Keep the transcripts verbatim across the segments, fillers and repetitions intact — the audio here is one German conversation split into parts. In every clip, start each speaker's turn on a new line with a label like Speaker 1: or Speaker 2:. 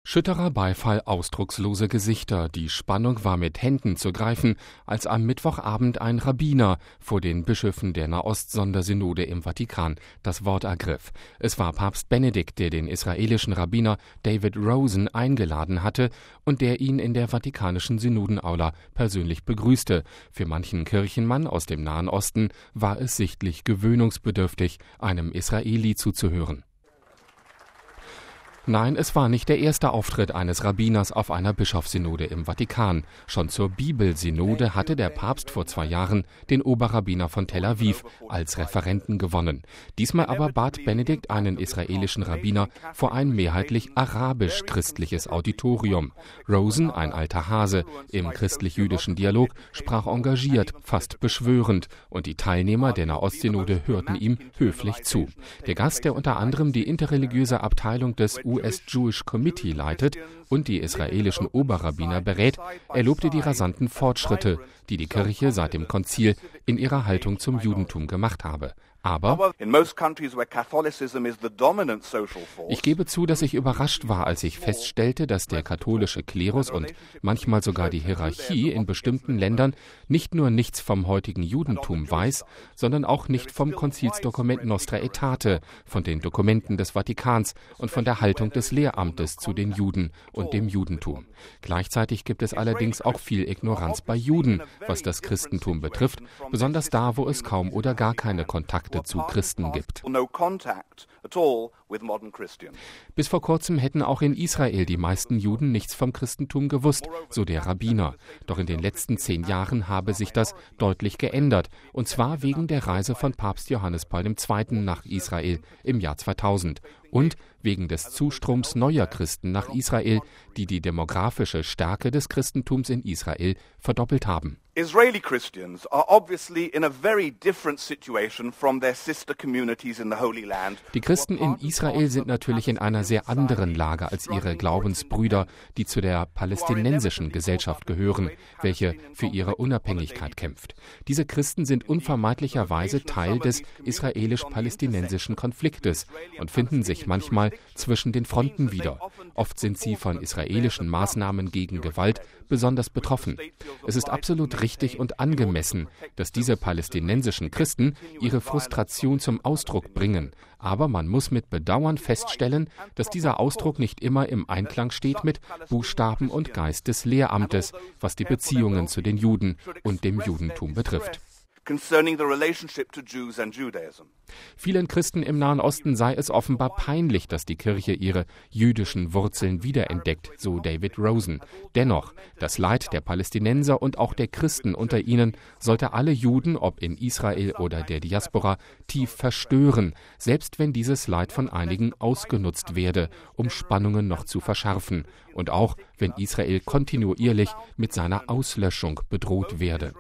Speaker 1: Schütterer Beifall, ausdruckslose Gesichter. Die Spannung war mit Händen zu greifen, als am Mittwochabend ein Rabbiner vor den Bischöfen der Nahost-Sondersynode im Vatikan das Wort ergriff. Es war Papst Benedikt, der den israelischen Rabbiner David Rosen eingeladen hatte und der ihn in der vatikanischen Synodenaula persönlich begrüßte. Für manchen Kirchenmann aus dem Nahen Osten war es sichtlich gewöhnungsbedürftig, einem Israeli zuzuhören. Nein, es war nicht der erste Auftritt eines Rabbiners auf einer Bischofssynode im Vatikan. Schon zur Bibelsynode hatte der Papst vor zwei Jahren den Oberrabbiner von Tel Aviv als Referenten gewonnen. Diesmal aber bat Benedikt einen israelischen Rabbiner vor ein mehrheitlich arabisch-christliches Auditorium. Rosen, ein alter Hase im christlich-jüdischen Dialog, sprach engagiert, fast beschwörend, und die Teilnehmer der Nahostsynode hörten ihm höflich zu. Der Gast, der unter anderem die interreligiöse Abteilung des U S Jewish Committee leitet und die israelischen Oberrabbiner berät, er lobte die rasanten Fortschritte, die die Kirche seit dem Konzil in ihrer Haltung zum Judentum gemacht habe. Aber ich gebe zu, dass ich überrascht war, als ich feststellte, dass der katholische Klerus und manchmal sogar die Hierarchie in bestimmten Ländern nicht nur nichts vom heutigen Judentum weiß, sondern auch nicht vom Konzilsdokument Nostra Aetate, von den Dokumenten des Vatikans und von der Haltung des Lehramtes zu den Juden und dem Judentum. Gleichzeitig gibt es allerdings auch viel Ignoranz bei Juden, was das Christentum betrifft, besonders da, wo es kaum oder gar keine Kontakte zu Christen gibt. Bis vor kurzem hätten auch in Israel die meisten Juden nichts vom Christentum gewusst, so der Rabbiner. Doch in den letzten zehn Jahren habe sich das deutlich geändert, und zwar wegen der Reise von Papst Johannes Paul der Zweite nach Israel im Jahr zweitausend und wegen des Zustroms neuer Christen nach Israel, die die demografische Stärke des Christentums in Israel verdoppelt haben.
Speaker 2: Israeli Christians are obviously in a very different situation from their sister communities in the Holy Land.
Speaker 1: Die Christen in Israel sind natürlich in einer sehr anderen Lage als ihre Glaubensbrüder, die zu der palästinensischen Gesellschaft gehören, welche für ihre Unabhängigkeit kämpft. Diese Christen sind unvermeidlicherweise Teil des israelisch-palästinensischen Konfliktes und finden sich manchmal zwischen den Fronten wieder. Oft sind sie von israelischen Maßnahmen gegen Gewalt besonders betroffen. Es ist absolut richtig und angemessen, dass diese palästinensischen Christen ihre Frustration zum Ausdruck bringen. Aber man muss mit Bedauern feststellen, dass dieser Ausdruck nicht immer im Einklang steht mit Buchstaben und Geist des Lehramtes, was die Beziehungen zu den Juden und dem Judentum betrifft.
Speaker 2: Concerning the relationship to Jews and Judaism.
Speaker 1: Vielen Christen im Nahen Osten sei es offenbar peinlich, dass die Kirche ihre jüdischen Wurzeln wiederentdeckt, so David Rosen. Dennoch, das Leid der Palästinenser und auch der Christen unter ihnen sollte alle Juden, ob in Israel oder der Diaspora, tief verstören, selbst wenn dieses Leid von einigen ausgenutzt werde, um Spannungen noch zu verschärfen, und auch wenn Israel kontinuierlich mit seiner Auslöschung bedroht werde.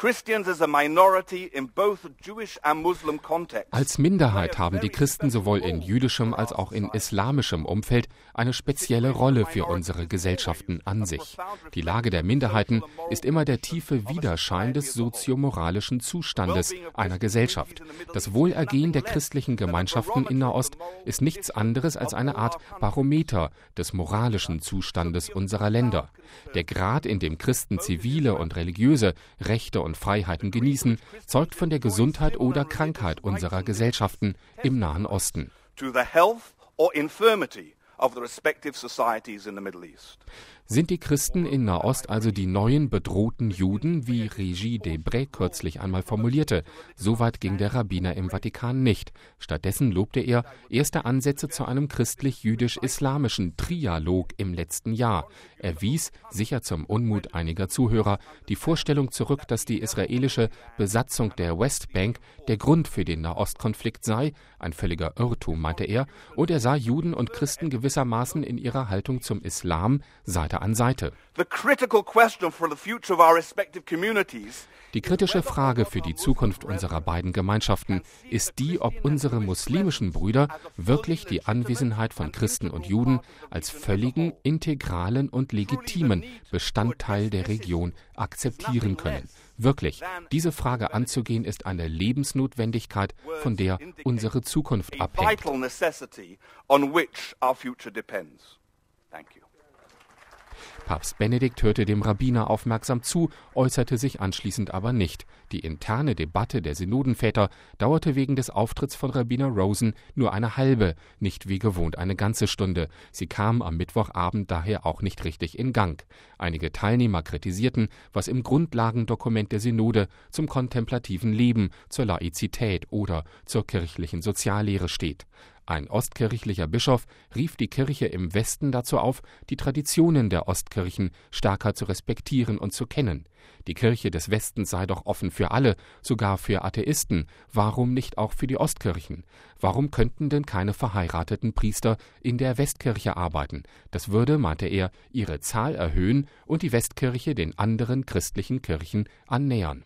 Speaker 1: Als Minderheit haben die Christen sowohl in jüdischem als auch in islamischem Umfeld eine spezielle Rolle für unsere Gesellschaften an sich. Die Lage der Minderheiten ist immer der tiefe Widerschein des soziomoralischen Zustandes einer Gesellschaft. Das Wohlergehen der christlichen Gemeinschaften in Nahost ist nichts anderes als eine Art Barometer des moralischen Zustandes unserer Länder. Der Grad, in dem Christen zivile und religiöse Rechte und Freiheiten genießen, zeugt von der Gesundheit oder Krankheit unserer Gesellschaften im Nahen Osten. Sind die Christen in Nahost also die neuen bedrohten Juden, wie Régis Debray kürzlich einmal formulierte? So weit ging der Rabbiner im Vatikan nicht. Stattdessen lobte er erste Ansätze zu einem christlich-jüdisch-islamischen Trialog im letzten Jahr. Er wies, sicher zum Unmut einiger Zuhörer, die Vorstellung zurück, dass die israelische Besatzung der Westbank der Grund für den Nahostkonflikt sei. Ein völliger Irrtum, meinte er, und er sah Juden und Christen gewissermaßen in ihrer Haltung zum Islam Seite an Seite. Die kritische Frage für die Zukunft unserer beiden Gemeinschaften ist die, ob unsere muslimischen Brüder wirklich die Anwesenheit von Christen und Juden als völligen, integralen und legitimen Bestandteil der Region akzeptieren können. Wirklich, diese Frage anzugehen, ist eine Lebensnotwendigkeit, von der unsere Zukunft abhängt.
Speaker 2: On which our future depends. Thank you.
Speaker 1: Papst Benedikt hörte dem Rabbiner aufmerksam zu, äußerte sich anschließend aber nicht. Die interne Debatte der Synodenväter dauerte wegen des Auftritts von Rabbiner Rosen nur eine halbe, nicht wie gewohnt eine ganze Stunde. Sie kam am Mittwochabend daher auch nicht richtig in Gang. Einige Teilnehmer kritisierten, was im Grundlagendokument der Synode zum kontemplativen Leben, zur Laizität oder zur kirchlichen Soziallehre steht. Ein ostkirchlicher Bischof rief die Kirche im Westen dazu auf, die Traditionen der Ostkirchen stärker zu respektieren und zu kennen. Die Kirche des Westens sei doch offen für alle, sogar für Atheisten. Warum nicht auch für die Ostkirchen? Warum könnten denn keine verheirateten Priester in der Westkirche arbeiten? Das würde, meinte er, ihre Zahl erhöhen und die Westkirche den anderen christlichen Kirchen annähern.